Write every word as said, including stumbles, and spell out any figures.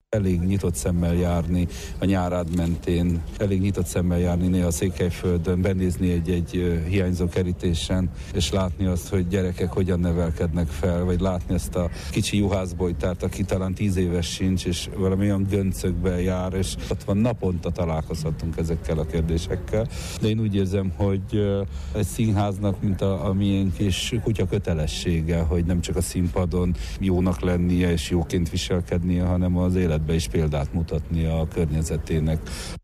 Elég nyitott szemmel járni a Nyárád mentén, elég nyitott szemmel járni néha Székelyföldön, benézni egy-egy hiányzó kerítésen, és látni azt, hogy gyerekek hogyan nevelkednek fel, vagy látni ezt a kicsi juhászbojtárt, aki talán tíz éves sincs, és valami olyan göncökbe jár, és ott van, naponta találkozhatunk ezekkel a kérdésekkel. De én úgy érzem, hogy egy színháznak, mint a, a miénk is kutya kötelessége, hogy nem csak a színpadon jónak lennie és jóként viselkednie, hanem az életben is példát mutatnia a környezetének.